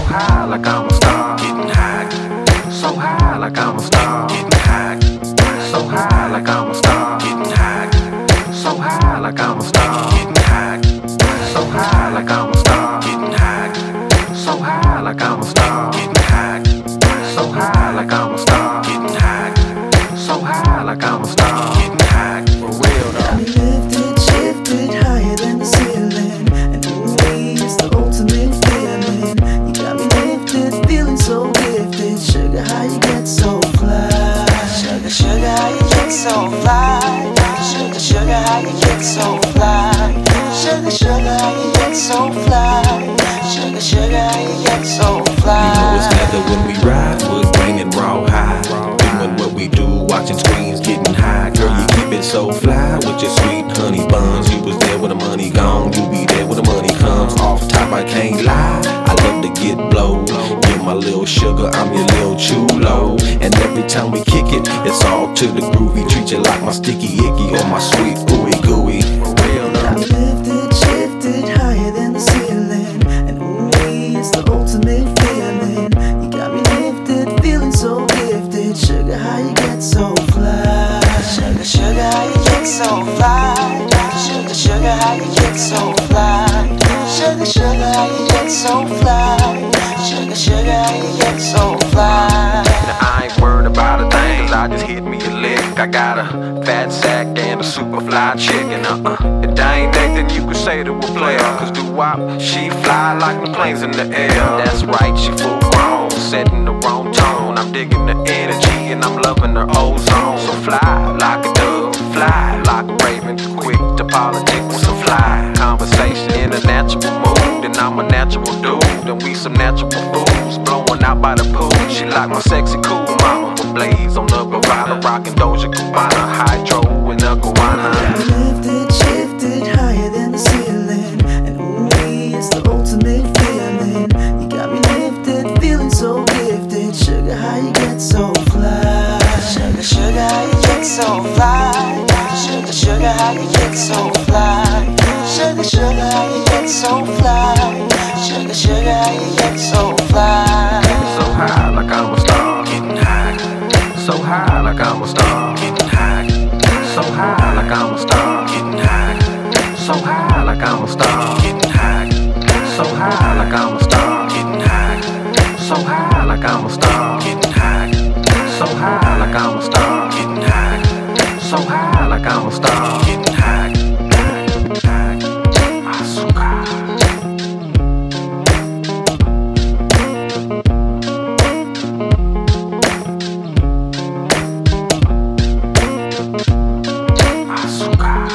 high like I'm a star. Getting high. So high like I'm a star. Getting high. So high like I'm a star. Getting high. So high like I'm a star. Getting high. So high like I'm a star. Getting high. So high like I'm a star. Getting high. So high like I'm a star. Getting high. So high like I'm a star. Getting high. For real though. Got me lifted, shifted higher than the ceiling, and ooh, it's the ultimate feeling. You got me lifted, feeling so gifted. Sugar, how you get so fly? Sugar, sugar, how you get so fly? Sugar, sugar, how you get so fly? Sugar, sugar, how you get so fly? Sugar, sugar, how you get so fly? You know it's leather when we ride, wood grain and raw high. Doing what we do, watching screens, getting high. Girl, you keep it so fly with your sweet honey buns. You was there when the money gone, you be there when the money comes. Off top, I can't lie, I love to get blowed. You're my little sugar, I'm your little chulo. And every time we kick it, it's all to the groovy. Treat you like my sticky icky or my sweet ooey gooey. Real Got me lifted, shifted higher than the ceiling, and ooh, it's the ultimate feeling. You got me lifted, feeling so gifted. Sugar, how you get so fly? Sugar, sugar, how you get so fly? Sugar, sugar, how you get so fly? Sugar, sugar, how you get so fly? Sugar, sugar, how you get so fly? Now I ain't worried about a thing, cause I just hit me a lick. I got a fat sack and a super fly chicken. If that ain't that, then you could say to a player. Cause doo-wop, she fly like the planes in the air. That's right, she full grown, setting the wrong tone. I'm digging the energy and I'm loving her ozone. So fly like a dove, fly like a raven. Quick to politic with some fly conversation in a natural mood. And I'm a natural dude, and we some natural fools blowing out by the pool. She like my sexy cool mama with blaze on the Bravada, rockin' Doja Cubana, hydro in the Guana. Got me lifted, shifted higher than the ceiling, and ooh, it's the ultimate feeling. You got me lifted, feeling so gifted. Sugar, how you get so fly? Sugar, sugar, how you get so fly? Sugar, sugar, how you get so fly? Sugar, sugar, how you get so fly? Sugar, sugar, how you get so fly? So high like I'm a star, getting high. So high like I'm a star, getting high. So high like I'm a star, getting high. So high like I'm a star, getting high. So high like I'm a star, getting high. So high like I'm a star, getting high. So high like I'm a star, getting high. So high like I'm a star, getting high. Azúcar. Azúcar.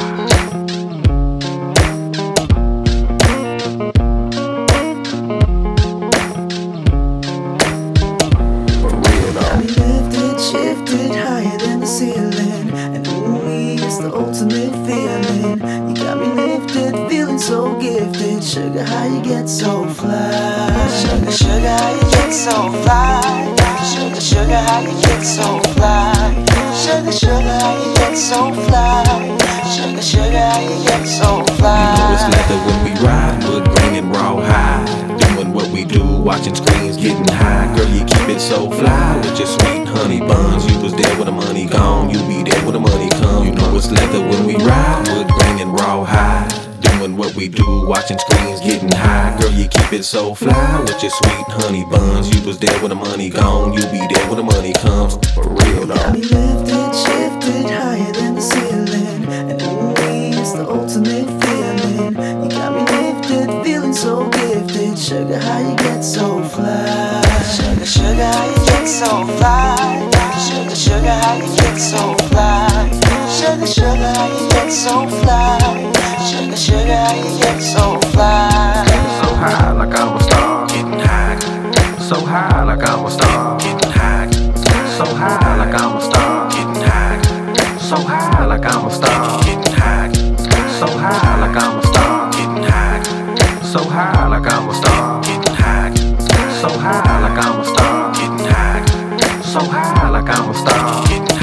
Got me lifted, shifted higher than the ceiling, and ooh, it's the ultimate feeling. You got me lifted, feeling so gifted. Sugar, how you get so fly? Sugar, sugar, how you get so fly? Sugar, sugar, how you get so fly? Sugar, sugar, how you get so fly? Sugar, sugar, how you get so fly? You know it's leather when we ride, wood grain and raw high. Doing what we do, watching screens, getting high. Girl, you keep it so fly with your sweet honey buns. You was there when the money gone, you be there when the money come. You know it's leather when we ride, wood grain and raw high. Doing what we do, watching screens, getting high. Girl, you keep it so fly with your sweet honey buns. You was there when the money gone, you be there when the money comes. For real Got though. me lifted, shifted higher than the ceiling, and ooh, it's the ultimate feeling. You got me lifted, feeling so gifted. Sugar, how you get so fly? Sugar, sugar, how you get so fly? Sugar, sugar, how you get so fly? Sugar, sugar, how you get so fly? Sugar, sugar, how you get so fly? So high like I'm a star, getting high. So high like I'm a star, getting high. So high like I'm a star, getting high. So high like I'm a star, getting high. So high like I'm a star, getting high. So high like I'm a star, getting high. So high like I'm a star, getting high. So high like I'm a star, getting